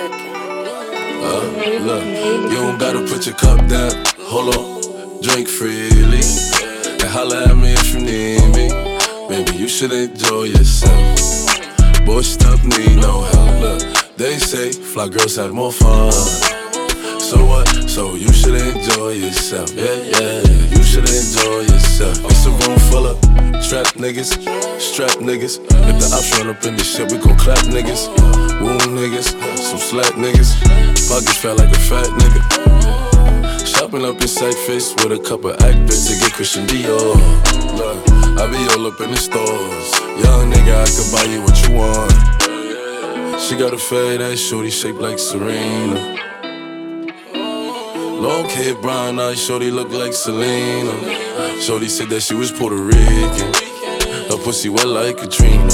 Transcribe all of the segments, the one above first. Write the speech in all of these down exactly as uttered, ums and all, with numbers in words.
Uh, look, you don't gotta put your cup down. Hold on, drink freely and holla at me if you need me. Baby, you should enjoy yourself. Boy, stuff need no help. Look, they say fly girls have more fun. So what? So you should enjoy yourself. Yeah, yeah, you should enjoy yourself. It's a room full of strap niggas, strap niggas. If the ops run up in this shit, we gon' clap niggas. Wound niggas, some slack niggas. Pockets felt like a fat nigga. Shopping up in Cypress with a couple actors to get Christian Dior. Look, I be all up in the stores. Young nigga, I could buy you what you want. She got a fat ass shorty shaped like Serena. Long hair, brown eyes, shorty look like Selena. Shorty said that she was Puerto Rican. Her pussy wet like Katrina.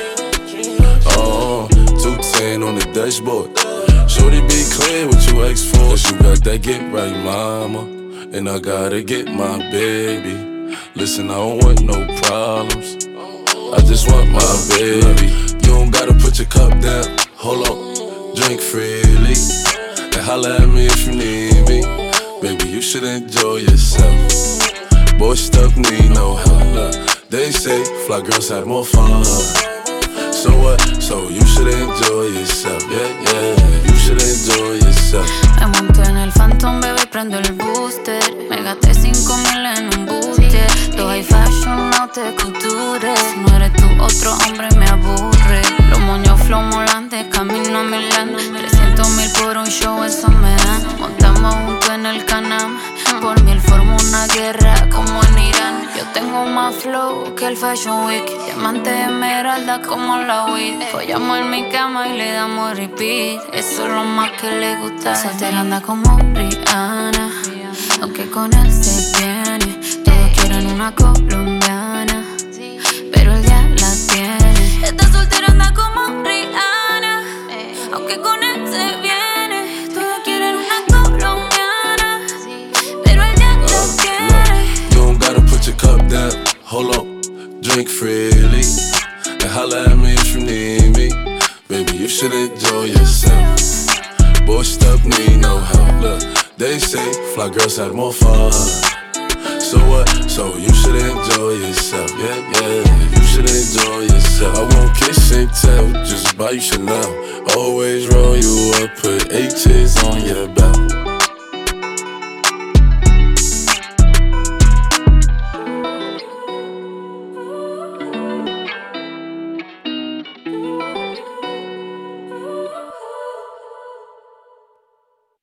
Oh, two ten on the dashboard. Shorty be clear what you ask for. Cause you got that get right, mama. And I gotta get my baby. Listen, I don't want no problems. I just want my baby. You don't gotta put your cup down. Hold on, drink freely and holla at me if you need me. Baby, you should enjoy yourself. Boy, stuff need no help. Look, they say fly girls have more fun. So what? So you should enjoy yourself. Yeah, yeah, you should enjoy yourself. Me monté en el Phantom, bebé, prendo el booster. Me gasté cinco mil en un buste. Todo high fashion, no te culture. Si no eres tú, otro hombre me aburre. Los moños flow molantes, camino a Milán. Trescientos mil por un show, eso me dan. Montamos juntos en el Canam. Por mí él forma una guerra como en Irán. Yo tengo más flow que el Fashion Week. Diamante esmeralda como la weed. Follamos en mi cama y le damos repeat. Eso es lo más que le gusta. Soltera anda como Rihanna, aunque con él se viene. Todos quieren una colombiana, pero él ya la tiene. Esta soltera anda como Rihanna, aunque con él se viene. Todos quieren una colombiana, pero él ya la tiene. You don't gotta put your cup down. Hold on, drink freely and holla at me if you need me. Baby, you should enjoy yourself. Boy, stuff need no help. Look, they say fly girls have more fun. So what? So you should enjoy yourself. Yeah, yeah, you should enjoy yourself. I won't kiss and tell, just buy you Chanel. Always roll you up, put H's on your back.